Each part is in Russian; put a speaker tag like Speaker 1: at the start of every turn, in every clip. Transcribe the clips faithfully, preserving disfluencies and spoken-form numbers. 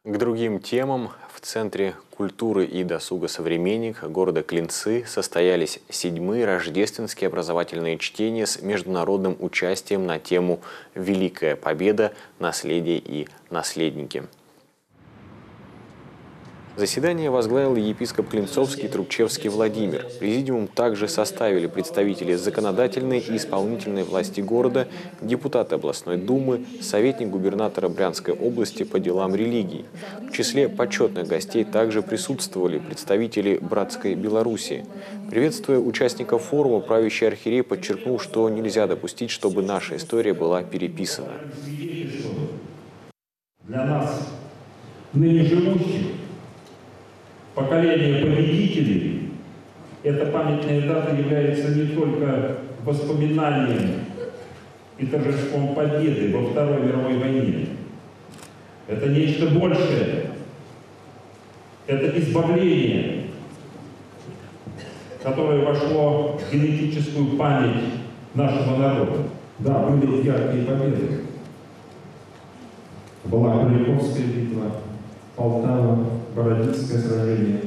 Speaker 1: К другим темам. В Центре культуры и досуга «Современник» города Клинцы состоялись седьмые рождественские образовательные чтения с международным участием на тему «Великая Победа. Наследие и наследники». Заседание возглавил епископ Клинцовский Трубчевский Владимир. Президиум также составили представители законодательной и исполнительной власти города, депутаты областной думы, советник губернатора Брянской области по делам религий. В числе почетных гостей также присутствовали представители братской Белоруссии. Приветствуя участников форума, правящий архиерей подчеркнул, что нельзя допустить, чтобы наша история была переписана.
Speaker 2: Для нас, ныне живущих, поколение победителей, эта памятная дата является не только воспоминанием и торжеством победы во Второй мировой войне. Это нечто большее. Это избавление, которое вошло в генетическую память нашего народа. Да, были яркие победы. Была Куликовская битва, Полтава, Бородинское сражение.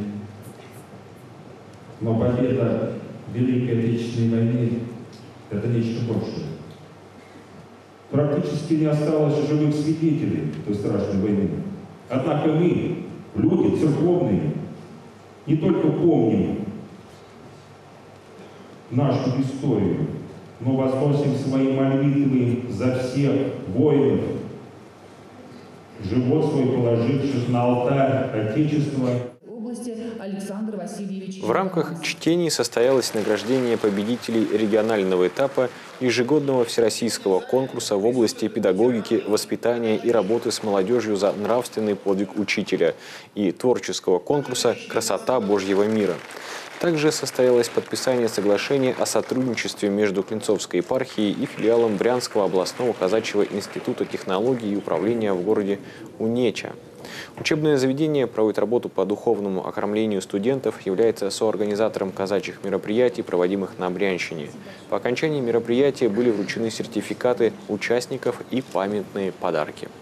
Speaker 2: Но победа в Великой Отечественной войне – это нечто большее. Практически не осталось живых свидетелей той страшной войны. Однако мы, люди церковные, не только помним нашу историю, но возносим свои молитвы за всех воинов, живот свой положивших на алтарь Отечества.
Speaker 1: В рамках чтений состоялось награждение победителей регионального этапа ежегодного всероссийского конкурса в области педагогики, воспитания и работы с молодежью за нравственный подвиг учителя и творческого конкурса «Красота Божьего мира». Также состоялось подписание соглашения о сотрудничестве между Клинцовской епархией и филиалом Брянского областного казачьего института технологий и управления в городе Унеча. Учебное заведение проводит работу по духовному окормлению студентов, является соорганизатором казачьих мероприятий, проводимых на Брянщине. По окончании мероприятия были вручены сертификаты участников и памятные подарки.